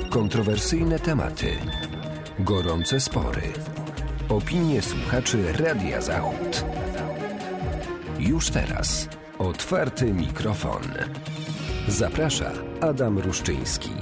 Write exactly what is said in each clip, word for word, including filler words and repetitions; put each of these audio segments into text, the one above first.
Kontrowersyjne tematy, gorące spory, opinie słuchaczy Radia Zachód. Już teraz otwarty mikrofon. Zaprasza Adam Ruszczyński.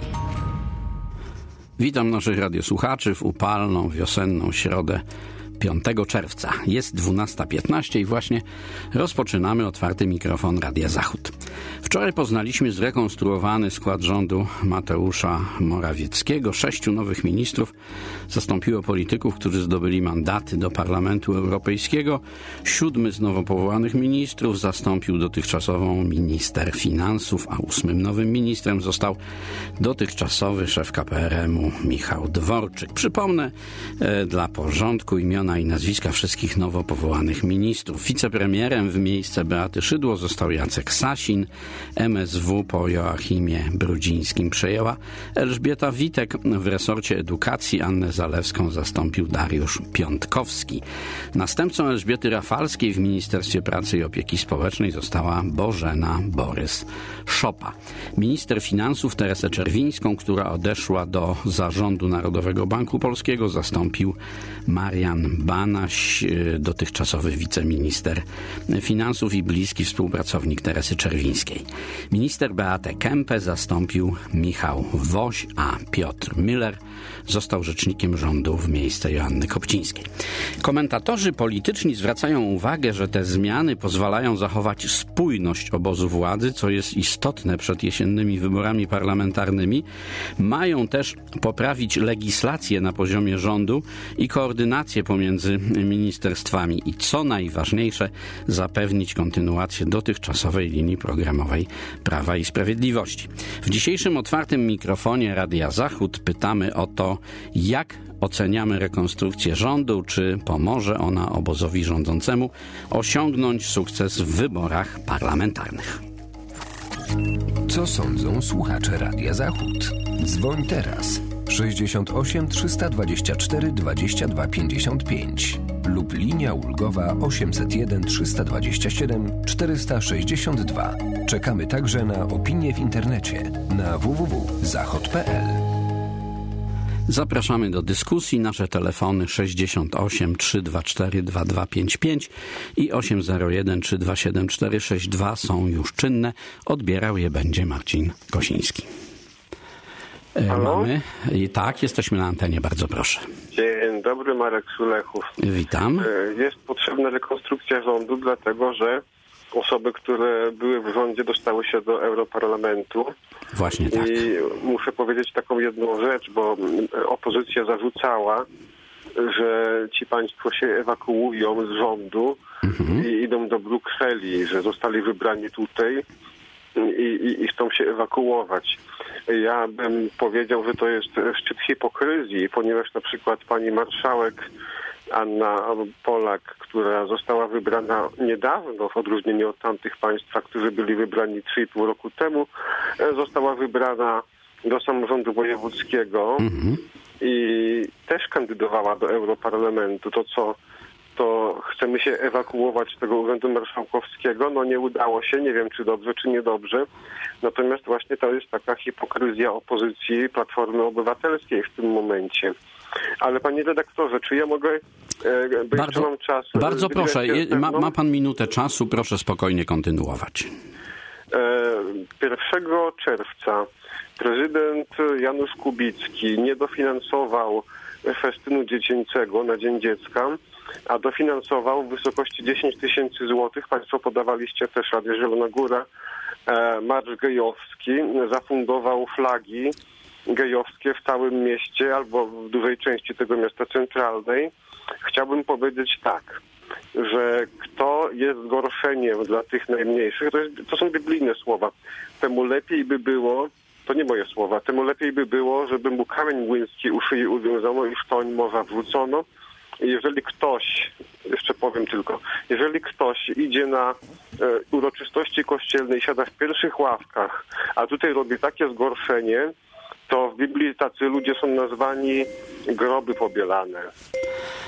Witam naszych radiosłuchaczy w upalną, wiosenną środę piątego czerwca. Jest dwunasta piętnaście i właśnie rozpoczynamy otwarty mikrofon Radia Zachód. Wczoraj poznaliśmy zrekonstruowany skład rządu Mateusza Morawieckiego. Sześciu nowych ministrów zastąpiło polityków, którzy zdobyli mandaty do Parlamentu Europejskiego. Siódmy z nowo powołanych ministrów zastąpił dotychczasową minister finansów, a ósmym nowym ministrem został dotychczasowy szef K P R M-u Michał Dworczyk. Przypomnę e, dla porządku imiona i nazwiska wszystkich nowo powołanych ministrów. Wicepremierem w miejsce Beaty Szydło został Jacek Sasin. M S W po Joachimie Brudzińskim przejęła Elżbieta Witek. W resorcie edukacji Annę Zalewską zastąpił Dariusz Piątkowski. Następcą Elżbiety Rafalskiej w Ministerstwie Pracy i Opieki Społecznej została Bożena Borys-Szopa. Minister finansów Teresę Czerwińską, która odeszła do Zarządu Narodowego Banku Polskiego, zastąpił Marian Banaś, dotychczasowy wiceminister finansów i bliski współpracownik Teresy Czerwińskiej. Minister Beatę Kempę zastąpił Michał Woś, a Piotr Müller został rzecznikiem rządu w miejsce Joanny Kopcińskiej. Komentatorzy polityczni zwracają uwagę, że te zmiany pozwalają zachować spójność obozu władzy, co jest istotne przed jesiennymi wyborami parlamentarnymi. Mają też poprawić legislację na poziomie rządu i koordynację pomiędzy ministerstwami i, co najważniejsze, zapewnić kontynuację dotychczasowej linii programowej Prawa i Sprawiedliwości. W dzisiejszym otwartym mikrofonie Radia Zachód pytamy o to, jak oceniamy rekonstrukcję rządu, czy pomoże ona obozowi rządzącemu osiągnąć sukces w wyborach parlamentarnych. Co sądzą słuchacze Radia Zachód? Dzwoń teraz sześćdziesiąt osiem trzysta dwadzieścia cztery dwadzieścia dwa pięćdziesiąt pięć lub linia ulgowa osiemset jeden trzysta dwadzieścia siedem czterysta sześćdziesiąt dwa. Czekamy także na opinie w internecie na w w w kropka zachod kropka p l. Zapraszamy do dyskusji. Nasze telefony sześćdziesiąt osiem trzysta dwadzieścia cztery dwadzieścia dwa pięćdziesiąt pięć i osiem zero jeden trzy dwa siedem cztery sześć dwa są już czynne. Odbierał je będzie Marcin Kosiński. Halo? Mamy. I tak, jesteśmy na antenie, bardzo proszę. Dzień dobry, Marek Sulechów. Witam. Jest potrzebna rekonstrukcja rządu, dlatego że osoby, które były w rządzie, dostały się do Europarlamentu. Właśnie tak. I muszę powiedzieć taką jedną rzecz, bo opozycja zarzucała, że ci państwo się ewakuują z rządu mhm. i idą do Brukseli, że zostali wybrani tutaj i, i, i chcą się ewakuować. Ja bym powiedział, że to jest szczyt hipokryzji, ponieważ na przykład pani marszałek Anna Polak, która została wybrana niedawno, w odróżnieniu od tamtych państwa, którzy byli wybrani trzy i pół roku temu, została wybrana do samorządu wojewódzkiego mm-hmm. i też kandydowała do Europarlamentu. To co, to chcemy się ewakuować z tego urzędu marszałkowskiego. No nie udało się, nie wiem czy dobrze, czy niedobrze. Natomiast właśnie to jest taka hipokryzja opozycji Platformy Obywatelskiej w tym momencie. Ale panie redaktorze, czy ja mogę, e, bo bardzo, mam czas... Bardzo proszę, ma, ma pan minutę czasu, proszę spokojnie kontynuować. E, pierwszego czerwca prezydent Janusz Kubicki nie dofinansował festynu dziecięcego na Dzień Dziecka, a dofinansował w wysokości dziesięć tysięcy złotych. Państwo podawaliście też, Radio Zielona Góra, e, marsz gejowski, zafundował flagi gejowskie w całym mieście albo w dużej części tego miasta centralnej. Chciałbym powiedzieć tak, że kto jest zgorszeniem dla tych najmniejszych, to, jest, to są biblijne słowa, temu lepiej by było, to nie moje słowa, temu lepiej by było, żeby mu kamień młyński u szyi uwiązano i w toń morza wrzucono. I jeżeli ktoś, jeszcze powiem tylko, jeżeli ktoś idzie na e, uroczystości kościelne i siada w pierwszych ławkach, a tutaj robi takie zgorszenie, to w Biblii tacy ludzie są nazwani groby pobielane.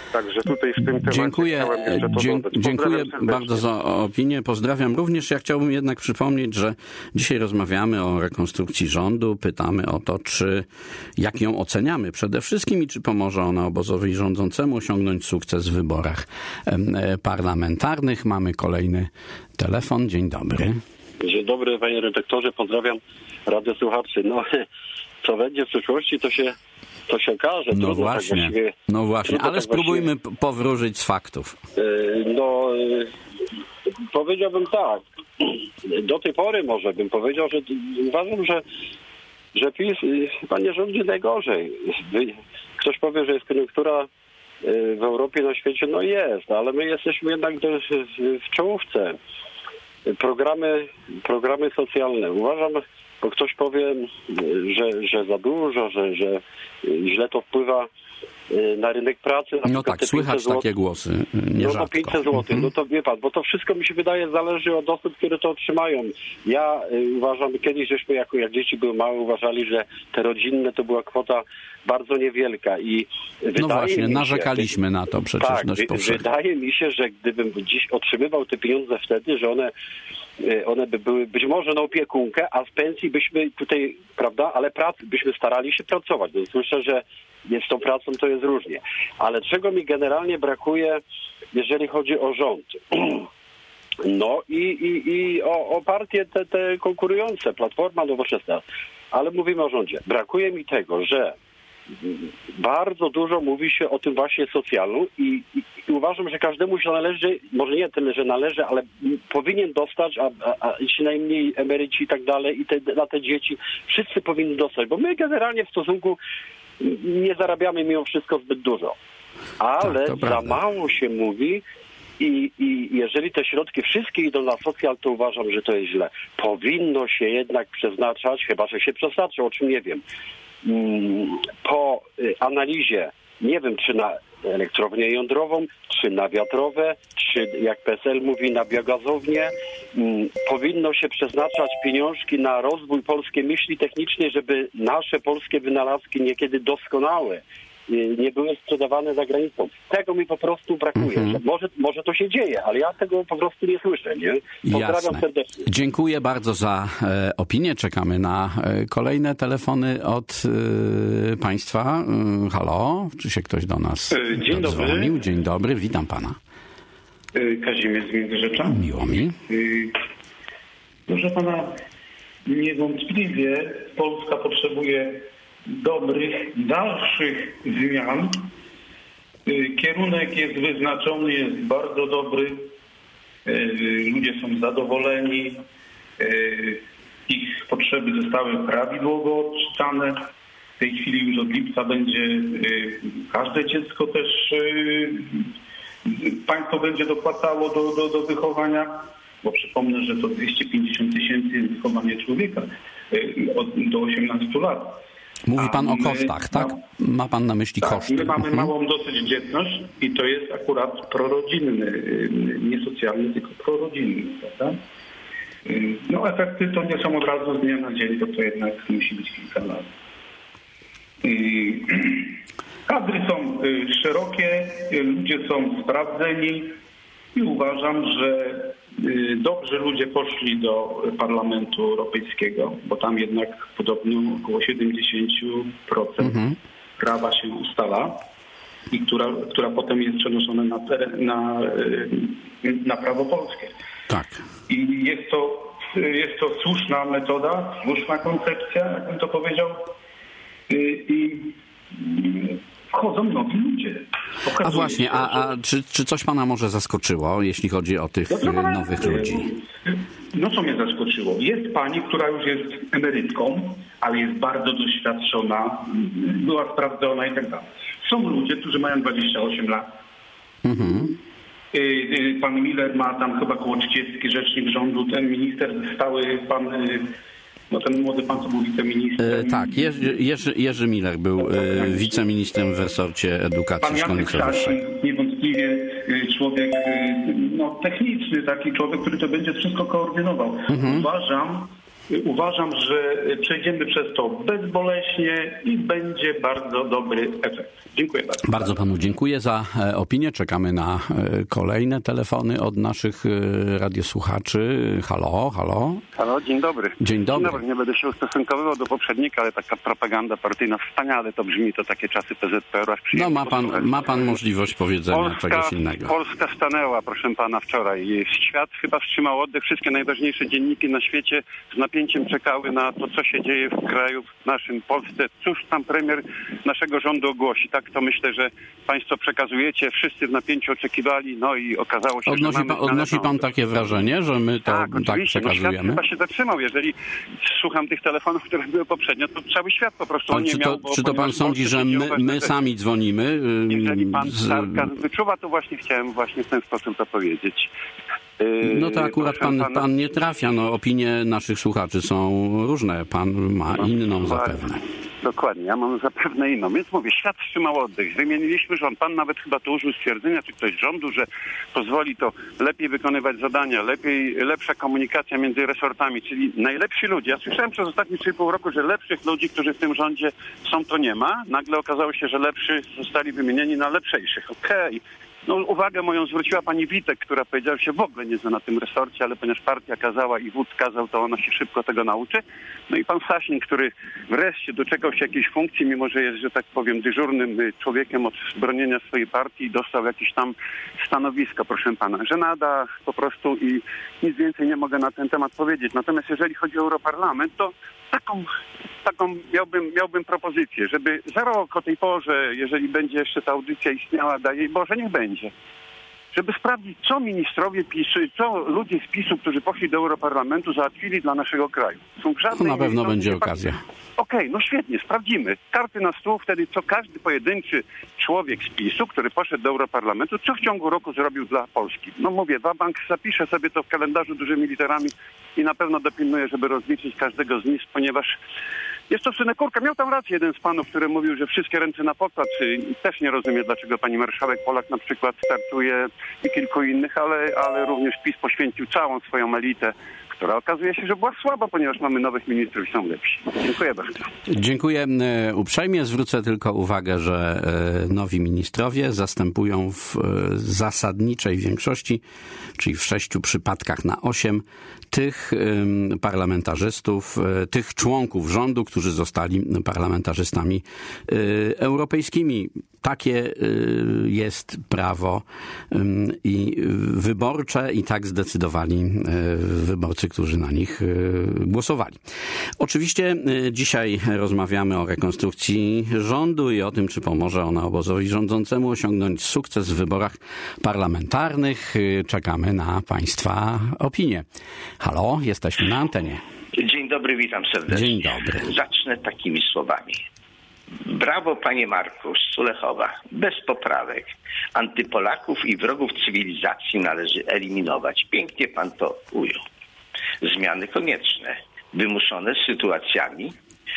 Także tutaj w tym temacie dziękuję, chciałem jeszcze to dzie- dodać. Dziękuję bardzo za opinię. Pozdrawiam również. Ja chciałbym jednak przypomnieć, że dzisiaj rozmawiamy o rekonstrukcji rządu. Pytamy o to, czy jak ją oceniamy przede wszystkim i czy pomoże ona obozowi rządzącemu osiągnąć sukces w wyborach parlamentarnych. Mamy kolejny telefon. Dzień dobry. Dzień dobry, panie redaktorze. Pozdrawiam radiosłuchaczy. No, co będzie w przyszłości, to się To się okaże. No właśnie, tak właściwie, no właśnie, ale tak spróbujmy właściwie, powróżyć z faktów. No, powiedziałbym tak. Do tej pory może bym powiedział, że uważam, że, że PiS chyba nie rządzi najgorzej. Ktoś powie, że jest koniunktura w Europie, na świecie, no jest, ale my jesteśmy jednak w czołówce. Programy, programy socjalne. Uważam, bo ktoś powie, że, że za dużo, że, że źle to wpływa na rynek pracy. Na no tak, słychać takie głosy. No to pięćset złotych, no to wie pan, bo to wszystko mi się wydaje zależy od osób, które to otrzymają. Ja y, uważam, kiedyś żeśmy jako jak dzieci były małe uważali, że te rodzinne to była kwota bardzo niewielka i wydaje no właśnie, mi narzekaliśmy się, na to przecież tak, dość powszechnie. Wydaje mi się, że gdybym dziś otrzymywał te pieniądze wtedy, że one one by były być może na opiekunkę, a z pensji byśmy tutaj, prawda, ale prac byśmy starali się pracować. Więc myślę, że z tą pracą to jest różnie. Ale czego mi generalnie brakuje, jeżeli chodzi o rząd? No i, i, i o, o partie te, te konkurujące, Platforma, Nowoczesna. Ale mówimy o rządzie. Brakuje mi tego, że bardzo dużo mówi się o tym właśnie socjalu i, i, i uważam, że każdemu się należy, może nie tyle, że należy, ale powinien dostać, a, a, a ci najmniej emeryci i tak dalej, i te, na te dzieci, wszyscy powinni dostać, bo my generalnie w stosunku nie zarabiamy mimo wszystko zbyt dużo. Ale tak, za mało się mówi i, i jeżeli te środki wszystkie idą na socjal, to uważam, że to jest źle. Powinno się jednak przeznaczać, chyba że się przeznaczy, o czym nie wiem, po analizie, nie wiem, czy na elektrownię jądrową, czy na wiatrowe, czy jak P S L mówi, na biogazownię, powinno się przeznaczać pieniążki na rozwój polskiej myśli technicznej, żeby nasze polskie wynalazki niekiedy doskonałe nie były sprzedawane za granicą. Tego mi po prostu brakuje. Mm-hmm. Może, może to się dzieje, ale ja tego po prostu nie słyszę. Nie? Pozdrawiam Jasne. serdecznie. Dziękuję bardzo za e, opinię. Czekamy na e, kolejne telefony od e, Państwa. E, halo, czy się ktoś do nas Dzień dodzwonił? dobry. Dzień dobry, witam Pana. Kazimierz z Międzyrzecza. Miło mi. Proszę Pana, niewątpliwie Polska potrzebuje dobrych, dalszych zmian. Kierunek jest wyznaczony, jest bardzo dobry. Ludzie są zadowoleni. Ich potrzeby zostały prawidłowo odczytane. W tej chwili już od lipca będzie każde dziecko też państwo będzie dopłacało do, do, do wychowania, bo przypomnę, że to dwieście pięćdziesiąt tysięcy jest wychowanie człowieka do osiemnastu lat. Mówi Pan o kosztach, tak? Ma Pan na myśli tak, koszty. My mamy mhm. małą dosyć dzietność i to jest akurat prorodzinny, nie socjalny, tylko prorodzinny, prawda? No efekty to nie są od razu z dnia na dzień, bo to jednak musi być kilka lat. Kadry są szerokie, ludzie są sprawdzeni i uważam, że dobrze ludzie poszli do Parlamentu Europejskiego, bo tam jednak podobno około siedemdziesiąt procent mhm. prawa się ustala i która, która potem jest przenoszona na, na, na prawo polskie. Tak. I jest to, jest to słuszna metoda, słuszna koncepcja, jak bym to powiedział. I wchodzą nowi ludzie. Okazuje a właśnie, się, a, a czy, czy coś Pana może zaskoczyło, jeśli chodzi o tych no, nowych ludzi? No co mnie zaskoczyło? Jest pani, która już jest emerytką, ale jest bardzo doświadczona, była sprawdzona i tak dalej. Są ludzie, którzy mają dwadzieścia osiem lat. Mhm. Pan Miller ma tam chyba koło trzydzieści, rzecznik rządu, ten minister stały, pan... No ten młody pan, co był wiceministrem. E, tak, Jerzy, Jerzy, Jerzy Miller był e, wiceministrem w resorcie edukacji i szkolnictwa wyższego. Niewątpliwie człowiek no, techniczny, taki człowiek, który to będzie wszystko koordynował. Mhm. Uważam, Uważam, że przejdziemy przez to bezboleśnie i będzie bardzo dobry efekt. Dziękuję bardzo. Bardzo panu dziękuję za opinię. Czekamy na kolejne telefony od naszych radiosłuchaczy. Halo, halo. Halo, dzień dobry. Dzień dobry. Dzień dobry. Nie będę się ustosunkowywał do poprzednika, ale taka propaganda partyjna wspaniale to brzmi, to takie czasy P Z P R u. No ma pan, ma pan możliwość powiedzenia Polska, czegoś innego. Polska stanęła, proszę pana, wczoraj. Świat chyba wstrzymał oddech. Wszystkie najważniejsze dzienniki na świecie z napięciem czekały na to, co się dzieje w kraju naszym, Polsce. Cóż tam premier naszego rządu ogłosi. Tak to myślę, że państwo przekazujecie. Wszyscy w napięciu oczekiwali, no i okazało się, odnosi że mamy... Pan, odnosi pan takie wrażenie, że my to tak, tak przekazujemy? No, świat chyba się zatrzymał. Jeżeli słucham tych telefonów, które były poprzednio, to cały świat po prostu Ale nie czy miał... to, Bo, czy to pan sądzi, że my, my sami dzwonimy? Jeżeli pan z... sarkazm wyczuwa, to właśnie chciałem właśnie w ten sposób to powiedzieć. No to akurat pan, pan nie trafia. No, opinie naszych słuchaczy są różne. Pan ma inną zapewne. Dokładnie, ja mam zapewne inną. Więc mówię, świat wstrzymał oddech. Wymieniliśmy rząd. Pan nawet chyba tu użył stwierdzenia, czy ktoś z rządu, że pozwoli to lepiej wykonywać zadania, lepiej, lepsza komunikacja między resortami, czyli najlepsi ludzie. Ja słyszałem przez ostatnie trzy i pół roku, że lepszych ludzi, którzy w tym rządzie są, to nie ma. Nagle okazało się, że lepszy zostali wymienieni na lepszejszych. Okej. Okay. No, uwagę moją zwróciła pani Witek, która powiedziała, że się w ogóle nie zna na tym resorcie, ale ponieważ partia kazała i wódz kazał, to ona się szybko tego nauczy. No i pan Sasin, który wreszcie doczekał się jakiejś funkcji, mimo że jest, że tak powiem, dyżurnym człowiekiem od bronienia swojej partii i dostał jakieś tam stanowisko, proszę pana. Żenada po prostu i nic więcej nie mogę na ten temat powiedzieć. Natomiast jeżeli chodzi o Europarlament, to taką, taką miałbym, miałbym propozycję, żeby za rok o tej porze, jeżeli będzie jeszcze ta audycja istniała, daje Boże, niech będzie, żeby sprawdzić, co ministrowie PiSu, co ludzie z PiSu, którzy poszli do Europarlamentu, załatwili dla naszego kraju. Są w żadnej to na pewno miejscu, będzie okazja. Okej, okay, no świetnie, sprawdzimy. Karty na stół, wtedy co każdy pojedynczy człowiek z PiSu, który poszedł do Europarlamentu, co w ciągu roku zrobił dla Polski. No mówię, Wabank zapisze sobie to w kalendarzu dużymi literami i na pewno dopilnuje, żeby rozliczyć każdego z nich, ponieważ jest to synekurka. Miał tam rację jeden z panów, który mówił, że wszystkie ręce na pokład. Też nie rozumie, dlaczego pani marszałek Polak na przykład startuje i kilku innych, ale, ale również PiS poświęcił całą swoją elitę, która okazuje się, że była słaba, ponieważ mamy nowych ministrów i są lepsi. Dziękuję bardzo. Dziękuję uprzejmie. Zwrócę tylko uwagę, że nowi ministrowie zastępują w zasadniczej większości, czyli w sześciu przypadkach na osiem, tych parlamentarzystów, tych członków rządu, którzy zostali parlamentarzystami europejskimi. Takie jest prawo i wyborcze i tak zdecydowali wyborcy, którzy na nich głosowali. Oczywiście dzisiaj rozmawiamy o rekonstrukcji rządu i o tym, czy pomoże ona obozowi rządzącemu osiągnąć sukces w wyborach parlamentarnych. Czekamy na państwa opinie. Halo, jesteśmy na antenie. Dzień dobry, witam serdecznie. Dzień dobry. Zacznę takimi słowami. Brawo, panie Marku z Sulechowa. Bez poprawek. Antypolaków i wrogów cywilizacji należy eliminować. Pięknie pan to ujął. Zmiany konieczne, wymuszone sytuacjami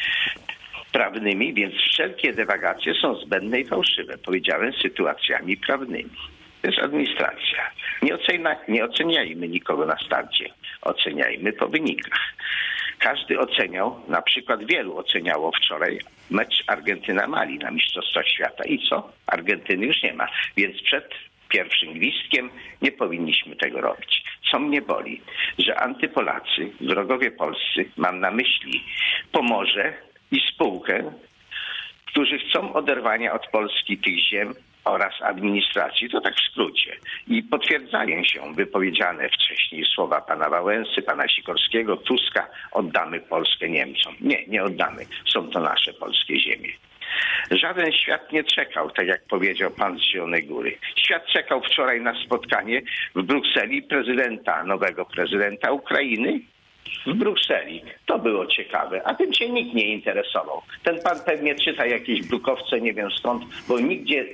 prawnymi, więc wszelkie dywagacje są zbędne i fałszywe. Powiedziałem sytuacjami prawnymi. To jest administracja. Nie, ocenia, nie oceniajmy nikogo na starcie. Oceniajmy po wynikach. Każdy oceniał, na przykład wielu oceniało wczoraj mecz Argentyna-Mali na Mistrzostwach Świata. I co? Argentyny już nie ma. Więc przed pierwszym gwizdkiem nie powinniśmy tego robić. Co mnie boli, że antypolacy, wrogowie polscy, mam na myśli Pomorze i spółkę, którzy chcą oderwania od Polski tych ziem oraz administracji, to tak w skrócie. I potwierdzają się wypowiedziane wcześniej słowa pana Wałęsy, pana Sikorskiego, Tuska, oddamy Polskę Niemcom. Nie, nie oddamy. Są to nasze polskie ziemie. Żaden świat nie czekał, tak jak powiedział pan z Zielonej Góry. Świat czekał wczoraj na spotkanie w Brukseli prezydenta, nowego prezydenta Ukrainy, w Brukseli. To było ciekawe, a tym się nikt nie interesował. Ten pan pewnie czyta jakieś brukowce, nie wiem skąd, bo nigdzie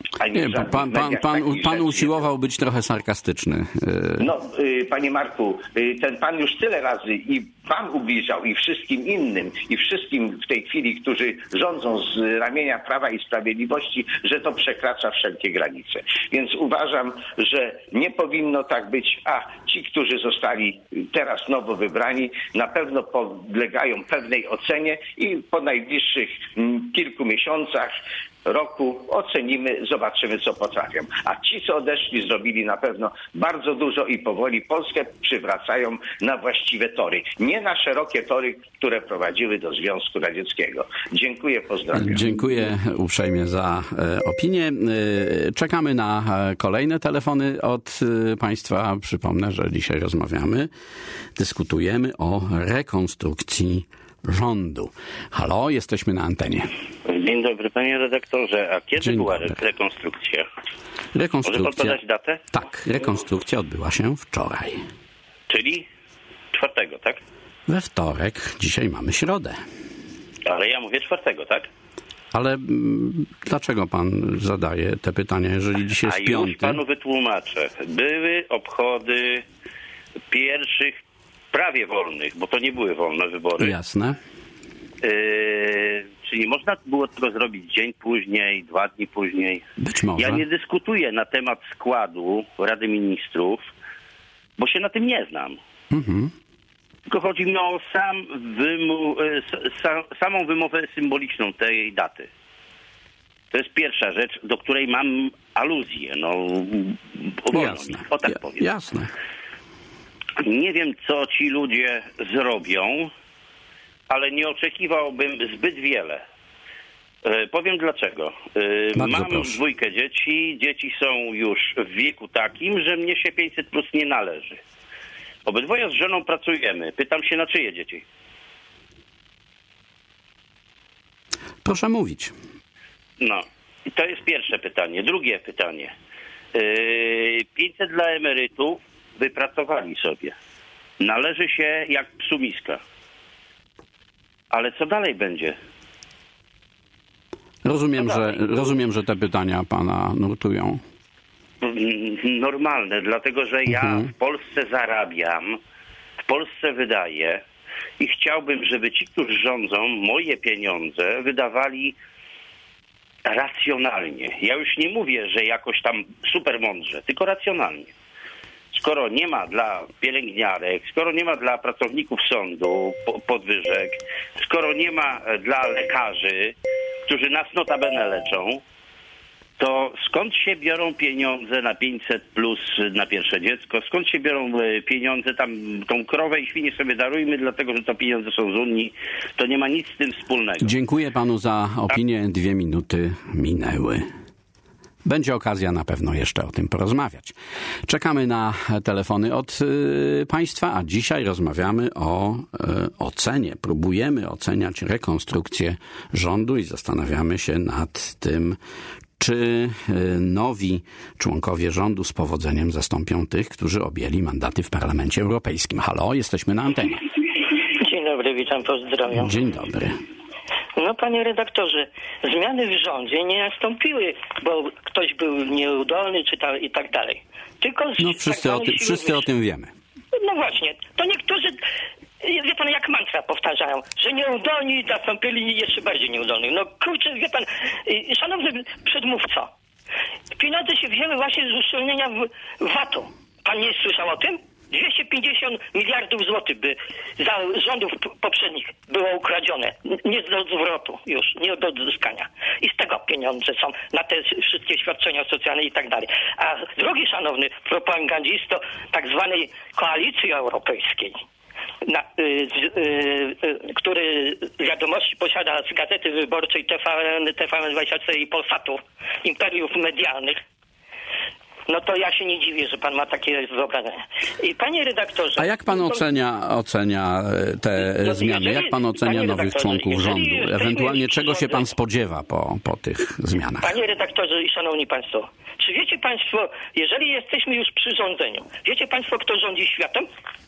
a nie Nie, w pan, pan, pan, pan, pan usiłował być trochę sarkastyczny. No, y, panie Marku, y, ten pan już tyle razy i wam ubliżał, i wszystkim innym, i wszystkim w tej chwili, którzy rządzą z ramienia Prawa i Sprawiedliwości, że to przekracza wszelkie granice. Więc uważam, że nie powinno tak być, a ci, którzy zostali teraz nowo wybrani, na pewno podlegają pewnej ocenie i po najbliższych mm, kilku miesiącach, roku ocenimy, zobaczymy, co potrafią. A ci, co odeszli, zrobili na pewno bardzo dużo i powoli Polskę przywracają na właściwe tory. Nie na szerokie tory, które prowadziły do Związku Radzieckiego. Dziękuję, pozdrawiam. Dziękuję uprzejmie za e, opinię. E, czekamy na e, kolejne telefony od e, Państwa. Przypomnę, że dzisiaj rozmawiamy, dyskutujemy o rekonstrukcji rządu. Halo, jesteśmy na antenie. Dzień dobry, panie redaktorze. A kiedy Dzień była dobry. rekonstrukcja? Rekonstrukcja. Może pan podać datę? Tak, rekonstrukcja odbyła się wczoraj. Czyli czwartego, tak? We wtorek, dzisiaj mamy środę. Ale ja mówię czwartego, tak? Ale mm, dlaczego pan zadaje te pytania, jeżeli dzisiaj A jest piąty? już panu wytłumaczę. Były obchody pierwszych prawie wolnych, bo to nie były wolne wybory. Jasne. Yy, czyli można było tego zrobić dzień później, dwa dni później. Być może. Ja nie dyskutuję na temat składu Rady Ministrów, bo się na tym nie znam. Mhm. Tylko chodzi mi o sam wymu- sa- samą wymowę symboliczną tej daty. To jest pierwsza rzecz, do której mam aluzję. No, wolno Jasne. mi, o tak Ja, powiem. jasne. Nie wiem, co ci ludzie zrobią, ale nie oczekiwałbym zbyt wiele. E, powiem dlaczego. E, Bardzo mam proszę. dwójkę dzieci. Dzieci są już w wieku takim, że mnie się pięćset plus nie należy. Obydwoje z żoną pracujemy. Pytam się, na czyje dzieci? Proszę mówić. No, i to jest pierwsze pytanie. Drugie pytanie. Yy, pięćset dla emerytów wypracowali sobie. Należy się jak psu miska. Ale co dalej będzie? Rozumiem, No że, dalej. rozumiem, że te pytania pana nurtują. Normalne, dlatego że ja Mhm. w Polsce zarabiam, w Polsce wydaję i chciałbym, żeby ci, którzy rządzą, moje pieniądze wydawali racjonalnie. Ja już nie mówię, że jakoś tam super mądrze, tylko racjonalnie. Skoro nie ma dla pielęgniarek, skoro nie ma dla pracowników sądu po- podwyżek, skoro nie ma dla lekarzy, którzy nas notabene leczą, to skąd się biorą pieniądze na pięćset plus na pierwsze dziecko? Skąd się biorą e, pieniądze tam, tą krowę i świnie sobie darujmy, dlatego że to pieniądze są z Unii. To nie ma nic z tym wspólnego. Dziękuję panu za opinię. Dwie minuty minęły. Będzie okazja na pewno jeszcze o tym porozmawiać. Czekamy na telefony od y, państwa, a dzisiaj rozmawiamy o y, ocenie. Próbujemy oceniać rekonstrukcję rządu i zastanawiamy się nad tym, czy y, nowi członkowie rządu z powodzeniem zastąpią tych, którzy objęli mandaty w Parlamencie Europejskim. Halo, jesteśmy na antenie. Dzień dobry, witam, pozdrawiam. Dzień dobry. No panie redaktorze, zmiany w rządzie nie nastąpiły, bo ktoś był nieudolny czy ta, i tak dalej. Tylko z No wszyscy, tak o, ty, zwanej siły wszyscy o wyższej. tym wiemy. No właśnie, to niektórzy, wie pan, jak mantra powtarzają, że nieudolni zastąpili jeszcze bardziej nieudolnych. No kurczę, wie pan, y, szanowny przedmówco, pieniądze się wzięły właśnie z uszczelnienia w- vatu. Pan nie słyszał o tym? dwieście pięćdziesiąt miliardów złotych by za rządów p- poprzednich było ukradzione. N- Nie do zwrotu już, nie do odzyskania. I z tego pieniądze są na te wszystkie świadczenia socjalne i tak dalej. A drugi szanowny propagandzisto tak zwanej koalicji europejskiej, na, y, z, y, y, który wiadomości posiada z Gazety Wyborczej T V N, T V N dwadzieścia cztery i Polsatu, imperiów medialnych, no to ja się nie dziwię, że pan ma takie wyobrażenia. I panie redaktorze... A jak pan to- ocenia, ocenia te No, zmiany? jeżeli- Jak pan ocenia panie nowych redaktorze, członków jeżeli rządu? jesteśmy Ewentualnie już czego się pan rządzeni- spodziewa po, po tych zmianach? Panie redaktorze i szanowni państwo, czy wiecie państwo, jeżeli jesteśmy już przy rządzeniu, wiecie państwo, kto rządzi światem?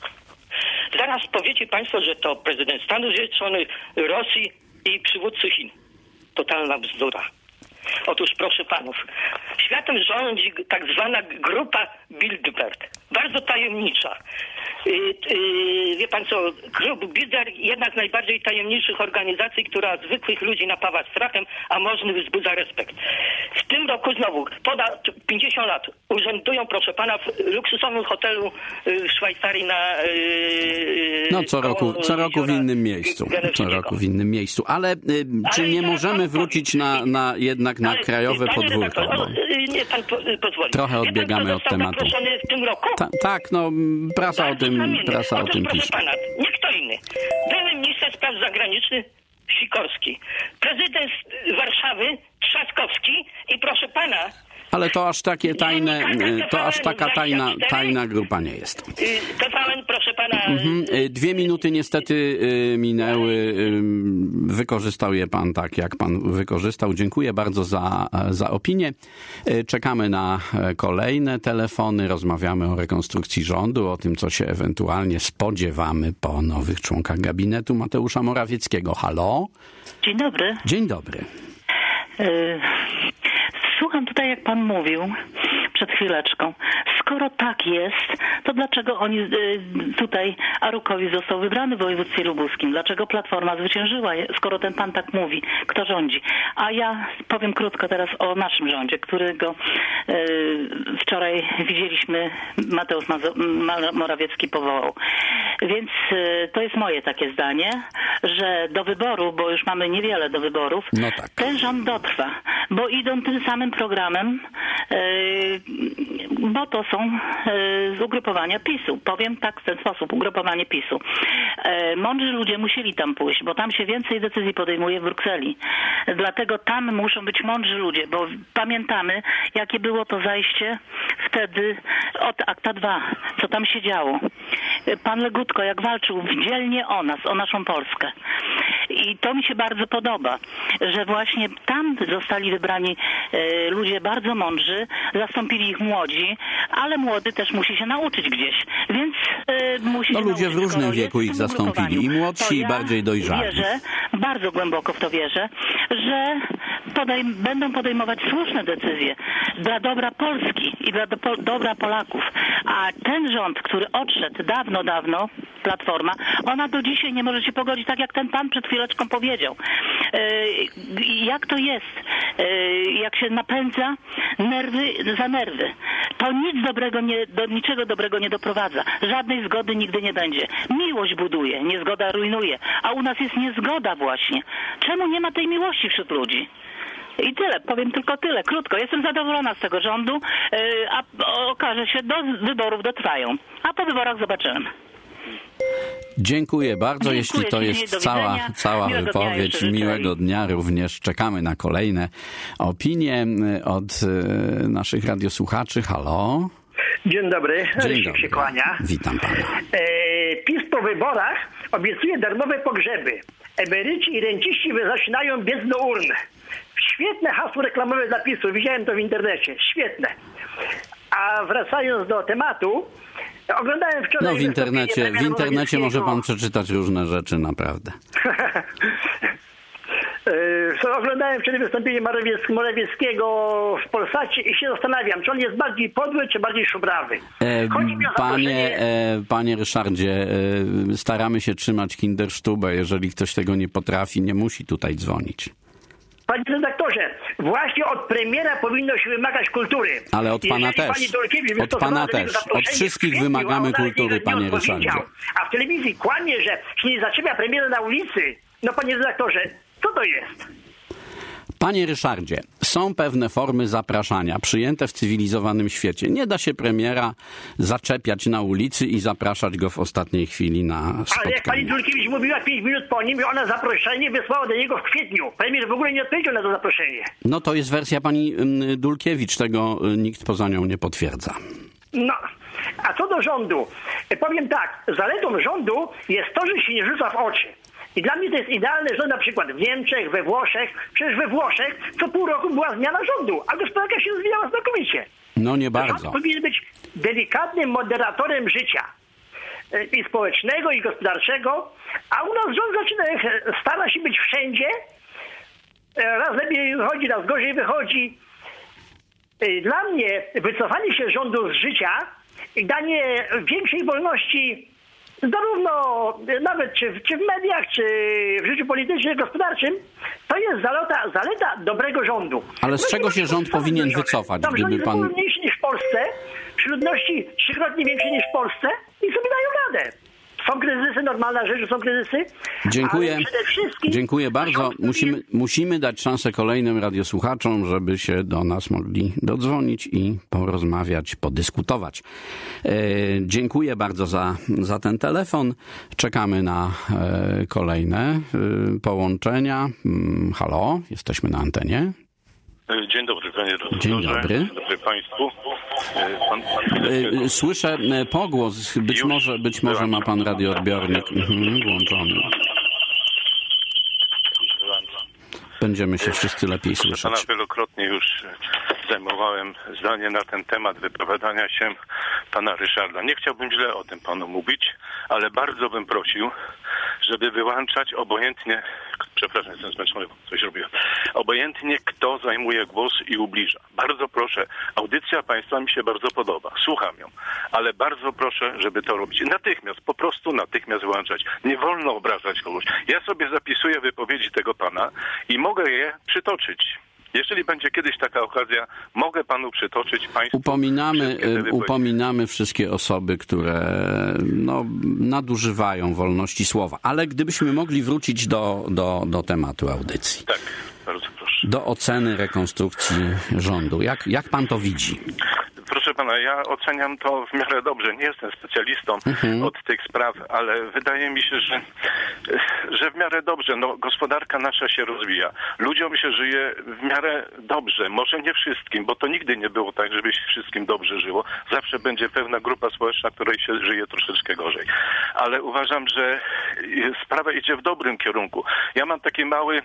Zaraz powiecie państwo, że to prezydent Stanów Zjednoczonych, Rosji i przywódcy Chin. Totalna bzdura. Otóż proszę panów, światem rządzi tak zwana grupa Bilderberg, bardzo tajemnicza. Yy, yy, wie pan co, Grup Bilderberg, jedna z najbardziej tajemniczych organizacji, która zwykłych ludzi napawa strachem, a możnych wzbudza respekt. W tym roku znowu, ponad pięćdziesiąt lat, urzędują, proszę pana, w luksusowym hotelu w Szwajcarii na... Yy, no co roku, co roku w innym miejscu. Co roku w innym miejscu. Ale yy, czy nie możemy wrócić na, na jednak na krajowe podwórko? O, nie, pan po, pozwoli. Trochę odbiegamy pan, od tematu. W tym roku? Ta, tak, no prasa o tym, prasa o tym pisze. Pana, nie kto inny. Były minister spraw zagranicznych Sikorski, prezydent Warszawy Trzaskowski i proszę pana... Ale to aż takie tajne, to aż taka tajna, tajna grupa nie jest. T V N, proszę pana... Mhm. Dwie minuty niestety minęły. Wykorzystał je pan tak, jak pan wykorzystał. Dziękuję bardzo za, za opinię. Czekamy na kolejne telefony. Rozmawiamy o rekonstrukcji rządu, o tym, co się ewentualnie spodziewamy po nowych członkach gabinetu Mateusza Morawieckiego. Halo? Dzień dobry. Dzień dobry. Y- Słucham tutaj, jak pan mówił przed chwileczką. Skoro tak jest, to dlaczego oni tutaj, Arłukowicz został wybrany w województwie lubuskim? Dlaczego Platforma zwyciężyła, skoro ten pan tak mówi? Kto rządzi? A ja powiem krótko teraz o naszym rządzie, którego wczoraj widzieliśmy, Mateusz Morawiecki powołał. Więc to jest moje takie zdanie, że do wyboru, bo już mamy niewiele do wyborów, no tak. Ten rząd dotrwa, bo idą tym samym programem, bo to są z ugrupowania PiSu. Powiem tak w ten sposób, ugrupowanie PiSu. Mądrzy ludzie musieli tam pójść, bo tam się więcej decyzji podejmuje w Brukseli. Dlatego tam muszą być mądrzy ludzie, bo pamiętamy, jakie było to zajście wtedy od akta dwa, co tam się działo. Pan Legutko, jak walczył dzielnie o nas, o naszą Polskę. I to mi się bardzo podoba, że właśnie tam zostali wybrani e, ludzie bardzo mądrzy, zastąpili ich młodzi, ale młody też musi się nauczyć gdzieś, więc e, musi no się ludzie nauczyć, w różnym wieku ich zastąpili, i młodsi, ja i bardziej dojrzali. Wierzę, bardzo głęboko w to wierzę, że podejm- będą podejmować słuszne decyzje dla dobra Polski i dla do- dobra Polaków. A ten rząd, który odszedł dawno, dawno, Platforma, ona do dzisiaj nie może się pogodzić, tak jak ten pan przed chwileczką powiedział. Yy, jak to jest, yy, jak się napędza nerwy za nerwy, to nic dobrego, nie, do niczego dobrego nie doprowadza. Żadnej zgody nigdy nie będzie. Miłość buduje, niezgoda rujnuje, a u nas jest niezgoda właśnie. Czemu nie ma tej miłości wśród ludzi? I tyle, powiem tylko tyle, krótko. Jestem zadowolona z tego rządu, yy, a okaże się, do wyborów dotrwają. A po wyborach zobaczymy. Dziękuję bardzo. Dziękuję, jeśli to jest cała, cała wypowiedź, dnia miłego dnia również. Czekamy na kolejne opinie od naszych radiosłuchaczy. Halo? Dzień dobry. Dzień dobry. Się kłania. Witam pana. E, PiS po wyborach obiecuje darmowe pogrzeby. Emeryci i renciści zaczynają biec do urn. Świetne hasło reklamowe dla PiSu. Widziałem to w internecie. Świetne. A wracając do tematu, oglądałem wczoraj... No w internecie, w internecie może pan przeczytać różne rzeczy, naprawdę. Oglądałem wczoraj wystąpienie Morawieckiego w Polsacie i się zastanawiam, czy on jest bardziej podły, czy bardziej szubrawy. E, panie, e, panie Ryszardzie, e, staramy się trzymać Kinderstube. Jeżeli ktoś tego nie potrafi, nie musi tutaj dzwonić. Panie redaktorze, właśnie od premiera powinno się wymagać kultury. Ale od pana też. Od pana też. Od wszystkich wymagamy kultury, panie Ryszardzie. A w telewizji kłamie, że się nie zaczepia premiera na ulicy. No panie redaktorze, co to jest? Panie Ryszardzie, są pewne formy zapraszania przyjęte w cywilizowanym świecie. Nie da się premiera zaczepiać na ulicy i zapraszać go w ostatniej chwili na spotkanie. Ale jak pani Dulkiewicz mówiła pięć minut po nim, ona zaproszenie wysłała do niego w kwietniu. Premier w ogóle nie odpowiedział na to zaproszenie. No to jest wersja pani Dulkiewicz, tego nikt poza nią nie potwierdza. No, a co do rządu? Powiem tak, zaletą rządu jest to, że się nie rzuca w oczy. I dla mnie to jest idealny rząd na przykład w Niemczech, we Włoszech. Przecież we Włoszech co pół roku była zmiana rządu, a gospodarka się rozwijała znakomicie. No nie bardzo. Rząd powinien być delikatnym moderatorem życia i społecznego, i gospodarczego, a u nas rząd zaczyna, stara się być wszędzie raz lepiej wychodzi, raz gorzej wychodzi. Dla mnie wycofanie się rządu z życia i danie większej wolności zarówno nawet czy, w- czy w mediach, czy w życiu politycznym, gospodarczym, to jest zaleta, zaleta dobrego rządu. Ale z No i czego się nie rząd są powinien rządy. wycofać, Tam gdyby rządy pan... są mniejszy niż w Polsce, przy ludności trzykrotnie większy niż w Polsce i sobie dają radę. Są kryzysy, normalna rzecz, że są kryzysy. Dziękuję. Ale przede wszystkim Dziękuję bardzo. rząd Musimy, musimy dać szansę kolejnym radiosłuchaczom, żeby się do nas mogli dodzwonić i porozmawiać, podyskutować. E, dziękuję bardzo za, za ten telefon. Czekamy na e, kolejne e, połączenia. Mm, Halo, jesteśmy na antenie. Dzień dobry, panie redaktorze. Dzień dobry. Dzień dobry państwu. Pan, pan... E, Słyszę e, pogłos. Być Już może, być może ma pan radioodbiornik mhm, włączony. Będziemy się wszyscy lepiej Pana słyszeć. wielokrotnie już zajmowałem zdanie na ten temat wypowiadania się pana Ryszarda. Nie chciałbym źle o tym panu mówić, ale bardzo bym prosił, żeby wyłączać obojętnie, przepraszam, jestem zmęczony, bo coś robiłem, obojętnie kto zajmuje głos i ubliża. Bardzo proszę, audycja państwa mi się bardzo podoba, słucham ją, ale bardzo proszę, żeby to robić. Natychmiast, po prostu natychmiast wyłączać. Nie wolno obrażać kogoś. Ja sobie zapisuję wypowiedzi tego pana i mogę je przytoczyć. Jeżeli będzie kiedyś taka okazja, mogę panu przytoczyć państwu... Upominamy, wszystkie te wypowiedzi. upominamy wszystkie osoby, które no, nadużywają wolności słowa. Ale gdybyśmy mogli wrócić do, do, do tematu audycji. Tak, bardzo proszę. Do oceny rekonstrukcji rządu. Jak, jak pan to widzi? Proszę pana, ja oceniam to w miarę dobrze. Nie jestem specjalistą Mhm. od tych spraw, ale wydaje mi się, że, że w miarę dobrze. No, gospodarka nasza się rozwija. Ludziom się żyje w miarę dobrze. Może nie wszystkim, bo to nigdy nie było tak, żeby się wszystkim dobrze żyło. Zawsze będzie pewna grupa społeczna, której się żyje troszeczkę gorzej. Ale uważam, że sprawa idzie w dobrym kierunku. Ja mam taki mały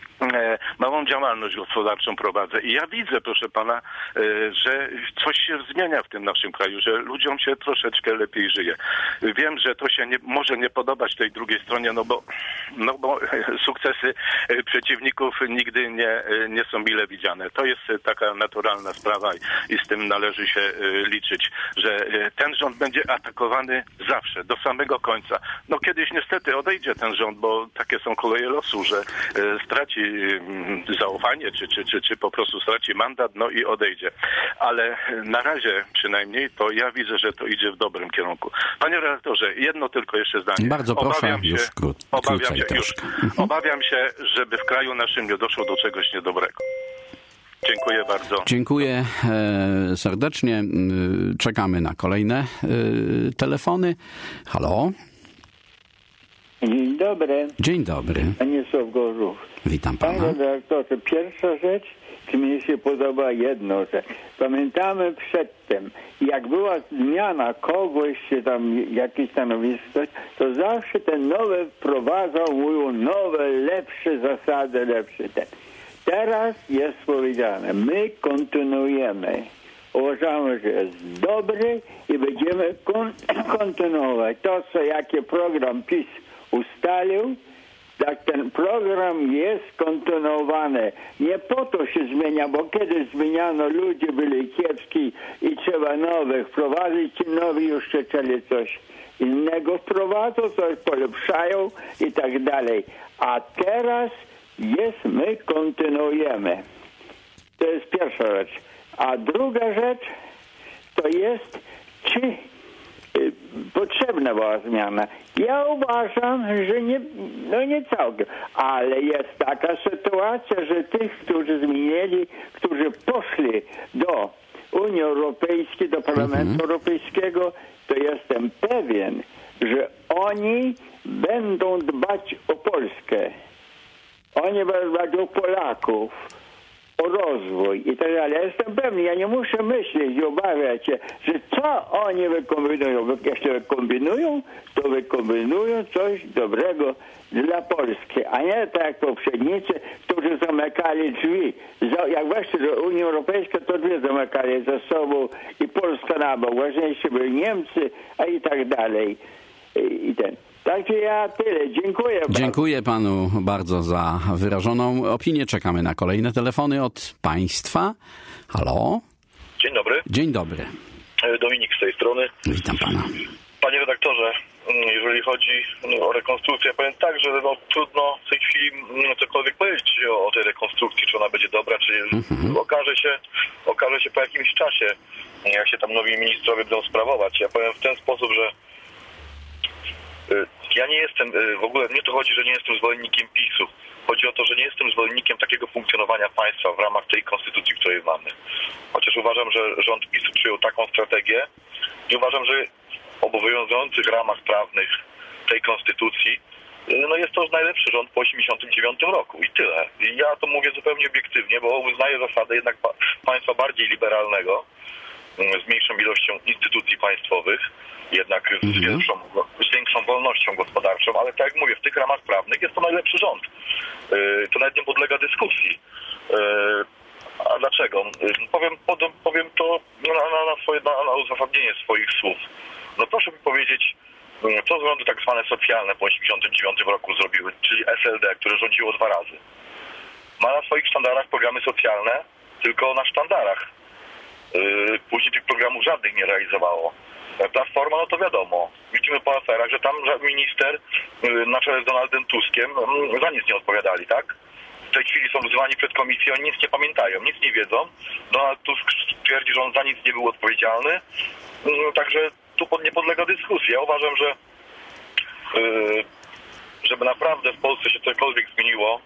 E, małą działalność gospodarczą prowadzę i ja widzę, proszę pana, e, że coś się zmienia w tym naszym kraju, że ludziom się troszeczkę lepiej żyje. Wiem, że to się nie, może nie podobać tej drugiej stronie, no bo, no bo sukcesy e, przeciwników nigdy nie, e, nie są mile widziane. To jest e, taka naturalna sprawa i, i z tym należy się e, liczyć, że e, ten rząd będzie atakowany zawsze, do samego końca. No kiedyś niestety odejdzie ten rząd, bo takie są koleje losu, że e, straci zaufanie, czy, czy, czy, czy po prostu straci mandat, no i odejdzie. Ale na razie przynajmniej to ja widzę, że to idzie w dobrym kierunku. Panie redaktorze, jedno tylko jeszcze zdanie. Bardzo proszę, obawiam się, już kró- obawiam krócej się, już, troszkę. Mhm. obawiam się, żeby w kraju naszym nie doszło do czegoś niedobrego. Dziękuję bardzo. Dziękuję e, serdecznie. E, Czekamy na kolejne e, telefony. Halo? Dzień dobry. Dzień dobry. Stanisław Gorzów. Witam Panie pana. redaktorze, pierwsza rzecz, czy mi się podoba jedno, że pamiętamy przedtem, jak była zmiana kogoś, czy tam jakieś stanowisko, to zawsze ten nowy wprowadzał, mówił nowe, lepsze zasady, lepsze ten. Teraz jest powiedziane, my kontynuujemy. Uważamy, że jest dobry i będziemy kon- kontynuować. To, co jaki program PiS ustalił, tak ten program jest kontynuowany. Nie po to się zmienia, bo kiedyś zmieniano, ludzie byli kiepski i trzeba nowych wprowadzić, ci nowi już chcieli coś innego wprowadzą, coś polepszają i tak dalej. A teraz jest, my kontynuujemy. To jest pierwsza rzecz. A druga rzecz to jest, czy y, potrzebna była zmiana. Ja uważam, że nie, no nie całkiem, ale jest taka sytuacja, że tych, którzy zmienili, którzy poszli do Unii Europejskiej, do Parlamentu Mhm. Europejskiego, to jestem pewien, że oni będą dbać o Polskę. Oni będą dbać o Polaków, o rozwój i tak dalej. Ja jestem pewny, ja nie muszę myśleć i obawiać się, że co oni wykombinują. Jeśli wykombinują, to wykombinują coś dobrego dla Polski, a nie tak jak poprzednicy, którzy zamykali drzwi. Jak weszli do Unii Europejskiej, to drzwi zamykali ze sobą i Polska na bok. Ważniejsi byli Niemcy, a i tak dalej. I ten. Także ja tyle. Dziękuję bardzo. Dziękuję panu bardzo za wyrażoną opinię. Czekamy na kolejne telefony od państwa. Halo? Dzień dobry. Dzień dobry. Dominik z tej strony. Witam pana. Panie redaktorze, jeżeli chodzi o rekonstrukcję, powiem tak, że no, trudno w tej chwili cokolwiek powiedzieć o, o tej rekonstrukcji, czy ona będzie dobra, czy mhm. okaże się, okaże się po jakimś czasie, jak się tam nowi ministrowie będą sprawować. Ja powiem w ten sposób, że ja nie jestem, w ogóle nie to chodzi, że nie jestem zwolennikiem PiSu. Chodzi o to, że nie jestem zwolennikiem takiego funkcjonowania państwa w ramach tej konstytucji, której mamy. Chociaż uważam, że rząd PiSu przyjął taką strategię i uważam, że w obowiązujących ramach prawnych tej konstytucji no jest to najlepszy rząd po osiemdziesiątym dziewiątym roku i tyle. I ja to mówię zupełnie obiektywnie, bo uznaję zasadę jednak państwa bardziej liberalnego, z mniejszą ilością instytucji państwowych, jednak z większą, z większą wolnością gospodarczą, ale tak jak mówię, w tych ramach prawnych jest to najlepszy rząd. To nawet nie podlega dyskusji. A dlaczego? Powiem, powiem to na, na, na, swoje, na, na uzasadnienie swoich słów. No proszę mi powiedzieć, co rządy tak zwane socjalne po osiemdziesiątym dziewiątym roku zrobiły, czyli S L D, które rządziło dwa razy. Ma na swoich sztandarach programy socjalne, tylko na sztandarach. Później tych programów żadnych nie realizowało. Platforma, no to wiadomo. Widzimy po aferach, że tam minister na czele z Donaldem Tuskiem za nic nie odpowiadali, tak? W tej chwili są wzywani przed komisję, oni nic nie pamiętają, nic nie wiedzą. Donald Tusk twierdzi, że on za nic nie był odpowiedzialny. Także tu nie podlega dyskusji. Ja uważam, że żeby naprawdę w Polsce się cokolwiek zmieniło,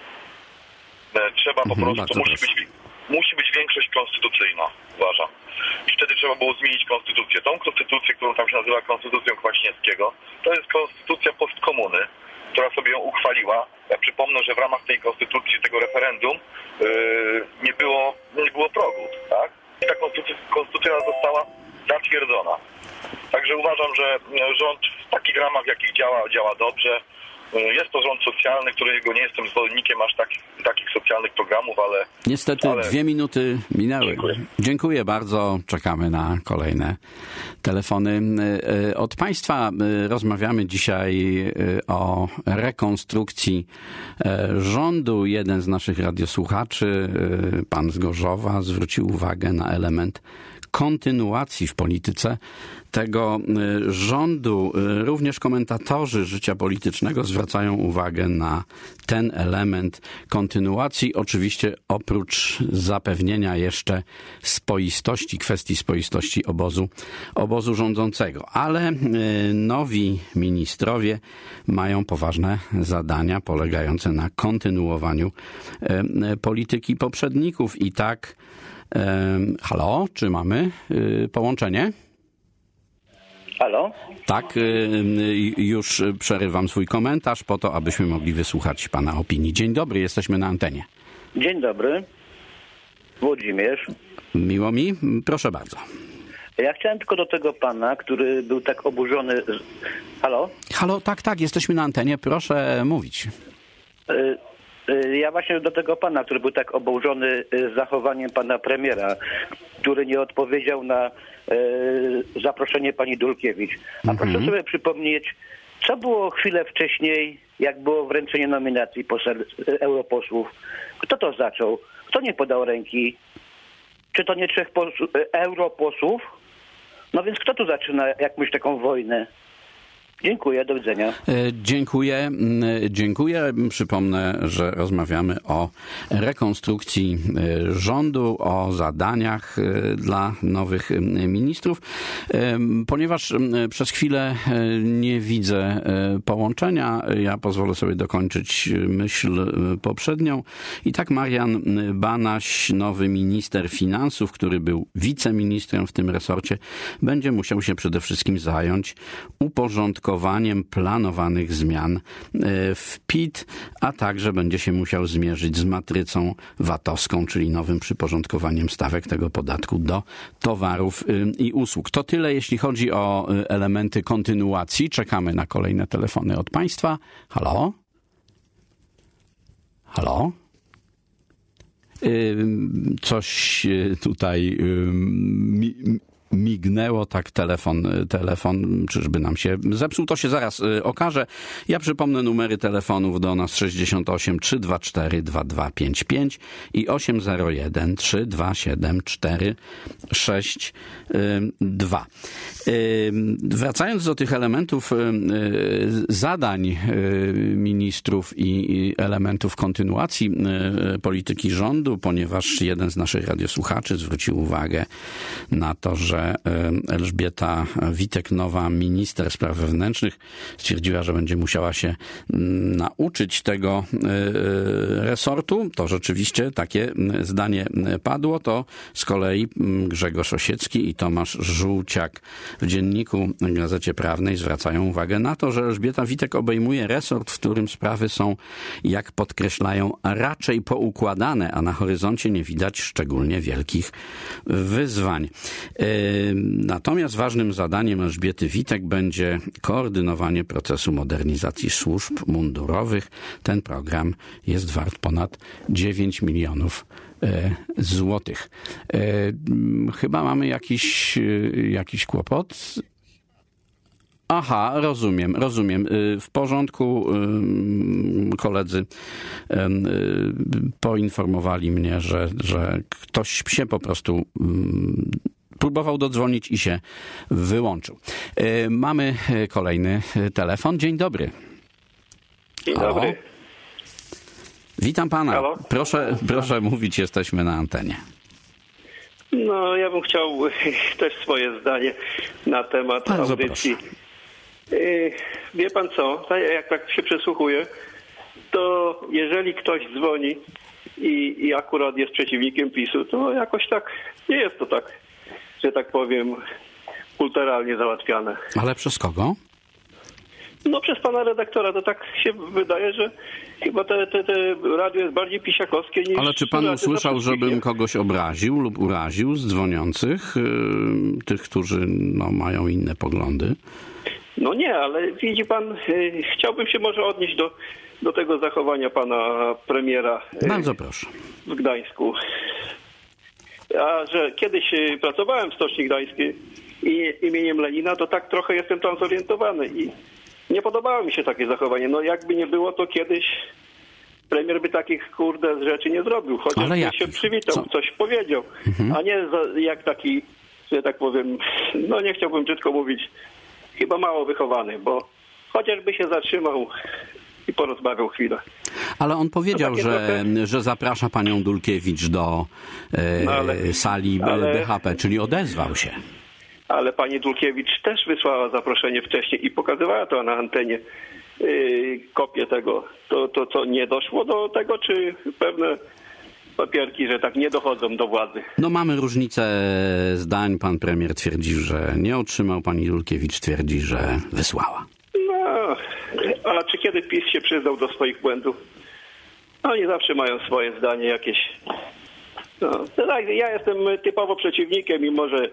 trzeba po Mhm, prostu, musi być, musi być większość konstytucyjna, uważam. I wtedy trzeba było zmienić konstytucję. Tą konstytucję, którą tam się nazywa konstytucją Kwaśniewskiego, to jest konstytucja postkomuny, która sobie ją uchwaliła. Ja przypomnę, że w ramach tej konstytucji, tego referendum yy, nie było nie było progu, tak? I ta konstytucja, konstytucja została zatwierdzona. Także uważam, że rząd w takich ramach, jakich działa, działa dobrze. Jest to rząd socjalny, którego nie jestem zwolennikiem aż tak, takich socjalnych programów, ale... Niestety ale... dwie minuty minęły. Dziękuję. Dziękuję bardzo. Czekamy na kolejne telefony od państwa. Rozmawiamy dzisiaj o rekonstrukcji rządu. Jeden z naszych radiosłuchaczy, pan z Gorzowa, zwrócił uwagę na element kontynuacji w polityce tego rządu. Również komentatorzy życia politycznego zwracają uwagę na ten element kontynuacji. Oczywiście oprócz zapewnienia jeszcze spoistości, kwestii spoistości obozu, obozu rządzącego. Ale nowi ministrowie mają poważne zadania polegające na kontynuowaniu polityki poprzedników. I tak halo, czy mamy połączenie? Halo? Tak, już przerywam swój komentarz po to, abyśmy mogli wysłuchać pana opinii. Dzień dobry, jesteśmy na antenie. Dzień dobry. Włodzimierz. Miło mi, proszę bardzo. Ja chciałem tylko do tego pana, który był tak oburzony... Halo? Halo, tak, tak, jesteśmy na antenie, proszę mówić. Y Ja właśnie do tego pana, który był tak oburzony zachowaniem pana premiera, który nie odpowiedział na e, zaproszenie pani Dulkiewicz. A mhm. proszę sobie przypomnieć, co było chwilę wcześniej, jak było wręczenie nominacji posel, europosłów. Kto to zaczął? Kto nie podał ręki? Czy to nie trzech posłów, europosłów? No więc kto tu zaczyna jakąś taką wojnę? Dziękuję, do widzenia. Dziękuję, dziękuję. Przypomnę, że rozmawiamy o rekonstrukcji rządu, o zadaniach dla nowych ministrów. Ponieważ przez chwilę nie widzę połączenia, ja pozwolę sobie dokończyć myśl poprzednią. I tak Marian Banaś, nowy minister finansów, który był wiceministrem w tym resorcie, będzie musiał się przede wszystkim zająć uporządkowaniem planowanych zmian w P I T, a także będzie się musiał zmierzyć z matrycą vatowską, czyli nowym przyporządkowaniem stawek tego podatku do towarów i usług. To tyle, jeśli chodzi o elementy kontynuacji. Czekamy na kolejne telefony od państwa. Halo? Halo? Coś tutaj mignęło tak telefon, telefon, czyżby nam się zepsuł, to się zaraz okaże. Ja przypomnę numery telefonów do nas sześćdziesiąt osiem trzysta dwadzieścia cztery dwadzieścia dwa pięćdziesiąt pięć i osiem zero jeden trzy dwa siedem cztery sześć dwa. Wracając do tych elementów zadań ministrów i elementów kontynuacji polityki rządu, ponieważ jeden z naszych radiosłuchaczy zwrócił uwagę na to, że Elżbieta Witek, nowa minister spraw wewnętrznych, stwierdziła, że będzie musiała się nauczyć tego resortu. To rzeczywiście takie zdanie padło. To z kolei Grzegorz Osiecki i Tomasz Żółciak w Dzienniku, Gazecie Prawnej zwracają uwagę na to, że Elżbieta Witek obejmuje resort, w którym sprawy są, jak podkreślają, raczej poukładane, a na horyzoncie nie widać szczególnie wielkich wyzwań. Natomiast ważnym zadaniem Elżbiety Witek będzie koordynowanie procesu modernizacji służb mundurowych. Ten program jest wart ponad dziewięć milionów złotych. Chyba mamy jakiś, jakiś kłopot. Aha, rozumiem, rozumiem. W porządku. Koledzy poinformowali mnie, że, że ktoś się po prostu próbował dodzwonić i się wyłączył. Mamy kolejny telefon. Dzień dobry. Dzień dobry. Halo? Witam pana. Halo? Proszę, proszę mówić, jesteśmy na antenie. No, ja bym chciał też swoje zdanie na temat Bardzo audycji. Proszę. Wie pan co, jak tak się przesłuchuję, to jeżeli ktoś dzwoni i, i akurat jest przeciwnikiem PiSu, to jakoś tak nie jest to tak, że tak powiem, kulturalnie załatwiane. Ale przez kogo? No przez pana redaktora. To tak się wydaje, że chyba te, te, te radio jest bardziej pisiakowskie niż... Ale czy pan usłyszał, żebym kogoś obraził lub uraził z dzwoniących, yy, tych, którzy no, mają inne poglądy? No nie, ale widzi pan, yy, chciałbym się może odnieść do, do tego zachowania pana premiera yy, Bardzo proszę. w Gdańsku. A że kiedyś yy, pracowałem w Stoczni Gdańskiej i imieniem Lenina, to tak trochę jestem tam zorientowany i nie podobało mi się takie zachowanie. No jakby nie było, to kiedyś premier by takich, kurde, rzeczy nie zrobił. Chociaż by się przywitał, Co? coś powiedział. Mhm. A nie za, jak taki, że tak powiem, no nie chciałbym brzydko mówić, chyba mało wychowany, bo chociażby się zatrzymał i porozmawiał chwilę. Ale on powiedział, że, trochę... że zaprasza panią Dulkiewicz do e, no ale, sali ale... B H P, czyli odezwał się. Ale pani Dulkiewicz też wysłała zaproszenie wcześniej i pokazywała to na antenie, yy, kopię tego. To, to co, nie doszło do tego, czy pewne papierki, że tak nie dochodzą do władzy? No mamy różnicę zdań. Pan premier twierdzi, że nie otrzymał, pani Dulkiewicz twierdzi, że wysłała. No, a czy kiedy PiS się przyznał do swoich błędów? Oni zawsze mają swoje zdanie jakieś. No, ja jestem typowo przeciwnikiem i może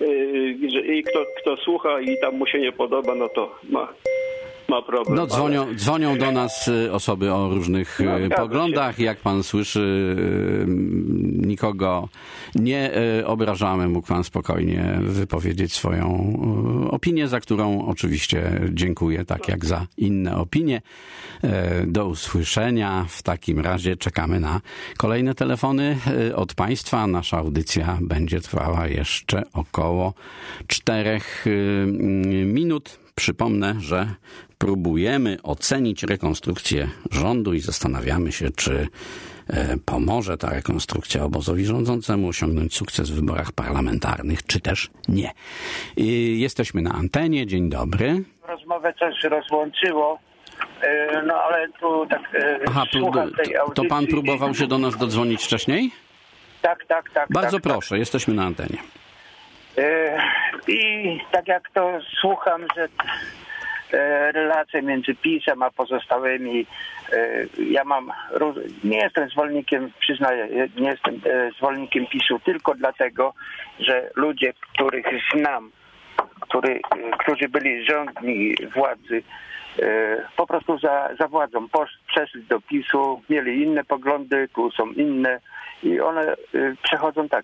i kto, kto słucha i tam mu się nie podoba, no to ma, ma problem. No dzwonią, ale... dzwonią do nas osoby o różnych no, poglądach. Jak pan słyszy, nikogo nie obrażamy. Mógł pan spokojnie wypowiedzieć swoją opinię, za którą oczywiście dziękuję, tak jak za inne opinie. Do usłyszenia. W takim razie czekamy na kolejne telefony od państwa. Nasza audycja będzie trwała jeszcze około czterech minut. Przypomnę, że próbujemy ocenić rekonstrukcję rządu i zastanawiamy się, czy pomoże ta rekonstrukcja obozowi rządzącemu osiągnąć sukces w wyborach parlamentarnych, czy też nie. Jesteśmy na antenie. Dzień dobry. Rozmowę też rozłączyło. No ale tu tak Aha, słucham tej audycji. To pan próbował się do nas dodzwonić wcześniej? Tak, tak, tak. Bardzo tak, proszę, tak. Jesteśmy na antenie. I tak jak to słucham, że relacje między PiS-em a pozostałymi, ja mam, nie jestem zwolennikiem, przyznaję, nie jestem zwolennikiem PiS-u tylko dlatego, że ludzie, których znam, który, którzy byli rządni władzy, po prostu za, za władzą przeszli do PiS-u, mieli inne poglądy, tu są inne i one przechodzą tak.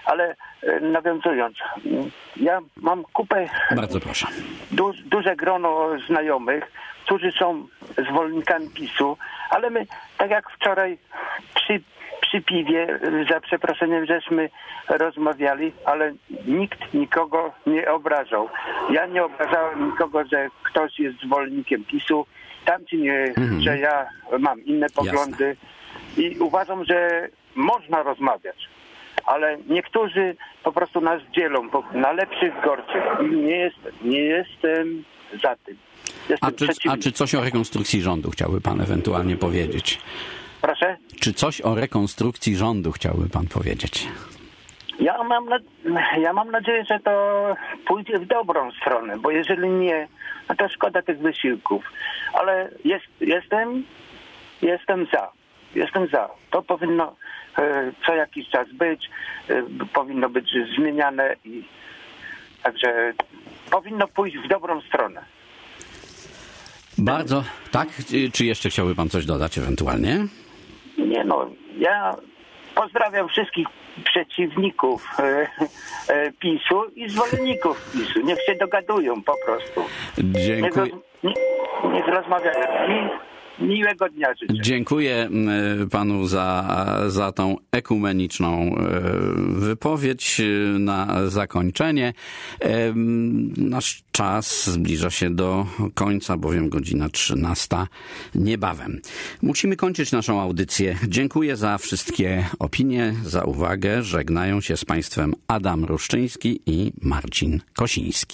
Ale e, nawiązując, ja mam kupę, Bardzo proszę. Du, duże grono znajomych, którzy są zwolennikami PiSu, ale my, tak jak wczoraj przy, przy piwie, za przeproszeniem, żeśmy rozmawiali, ale nikt nikogo nie obrażał. Ja nie obrażałem nikogo, że ktoś jest zwolennikiem PiSu, tamci nie, mhm. że ja mam inne poglądy. Jasne. I uważam, że można rozmawiać. Ale niektórzy po prostu nas dzielą na lepszych, gorszych. I nie, jest, nie jestem za tym. A czy, a czy coś o rekonstrukcji rządu chciałby pan ewentualnie powiedzieć? Proszę? Czy coś o rekonstrukcji rządu chciałby pan powiedzieć? Ja mam, na, ja mam nadzieję, że to pójdzie w dobrą stronę, bo jeżeli nie, no to szkoda tych wysiłków. Ale jest, jestem, jestem za. Jestem za. To powinno e, co jakiś czas być, e, powinno być zmieniane i także powinno pójść w dobrą stronę. Bardzo. Tak? Czy jeszcze chciałby pan coś dodać ewentualnie? Nie no, ja pozdrawiam wszystkich przeciwników e, e, PiSu i zwolenników PiSu. Niech się dogadują po prostu. Dziękuję. Niech, roz, nie, niech rozmawiają. Mi, miłego dnia życzę. Dziękuję panu za, za tą ekumeniczną wypowiedź na zakończenie. Nasz czas zbliża się do końca, bowiem godzina trzynasta niebawem. Musimy kończyć naszą audycję. Dziękuję za wszystkie opinie, za uwagę. Żegnają się z państwem Adam Ruszczyński i Marcin Kosiński.